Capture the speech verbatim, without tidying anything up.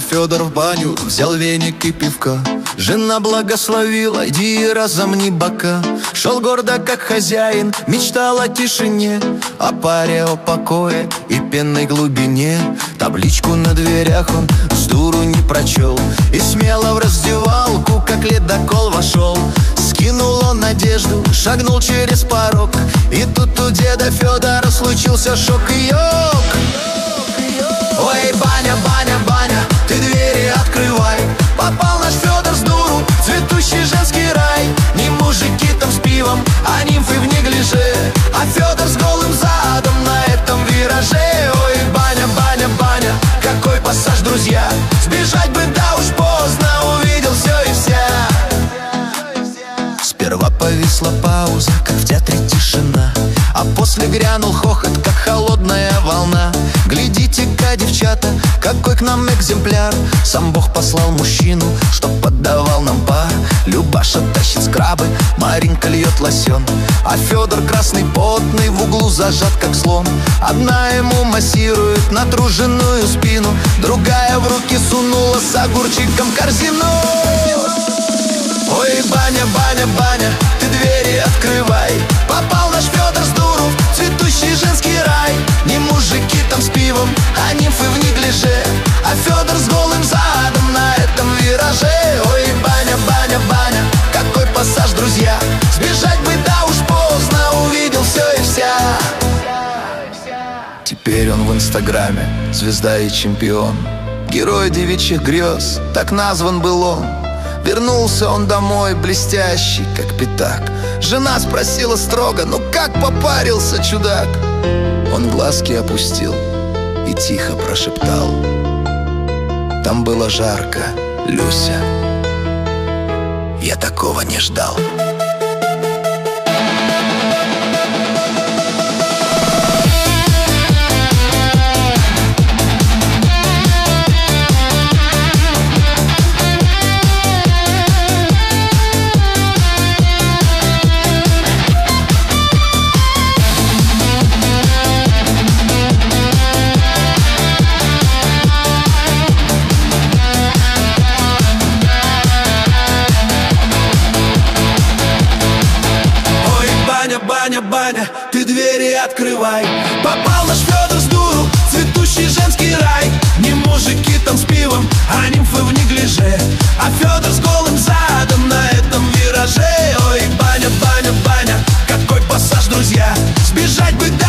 Федор в баню, взял веник и пивка. Жена благословила, иди и разомни бока. Шел гордо как хозяин, мечтал о тишине, о паре, о покое и пенной глубине. Табличку на дверях он с дуру не прочел и смело в раздевалку, как ледокол, вошел. Скинул он одежду, шагнул через порог, и тут у деда Федора случился шок и йог. Ой, баня, баня, баня, ты двери открывай. Попал наш Федор с дуру, цветущий женский рай. Не мужики там с пивом, а нимфы в неглиже, а Федор с голым задом на этом вираже. Ой, баня, баня, баня, какой пассаж, друзья. Сбежать бы, да уж поздно, увидел все и вся. Сперва повисла пауза, как в театре тишина, а после грянул хохот, как холодная волна. Глядите-ка, девчата, какой к нам экземпляр. Сам Бог послал мужчину, чтоб поддавал нам пар. Любаша тащит скрабы, Маринка льет лосьон, а Федор красный потный в углу зажат, как слон. Одна ему массирует натруженную спину, другая в руки сунула с огурчиком корзину. Ой, баня, баня, баня, ты двери открывай. Попал наш Федор с дуру в цветущий женский рай. Не мужики там с пивом, а нимфы в неглиже, а Федор с голым задом на этом вираже. Ой, баня, баня, баня, какой пассаж, друзья. Сбежать бы, да уж поздно, увидел все и вся. Теперь он в инстаграме звезда и чемпион, герой девичьих грез, так назван был он. Вернулся он домой блестящий, как пятак. Жена спросила строго: ну как попарился, чудак? Он глазки опустил и тихо прошептал: там было жарко, Люся, я такого не ждал. Баня, баня, ты двери открывай. Попал наш Федор с дуру, цветущий женский рай. Не мужики там с пивом, а нимфы в неглиже, а Федор с голым задом на этом вираже. Ой, баня, баня, баня, какой пассаж, друзья. Сбежать бы,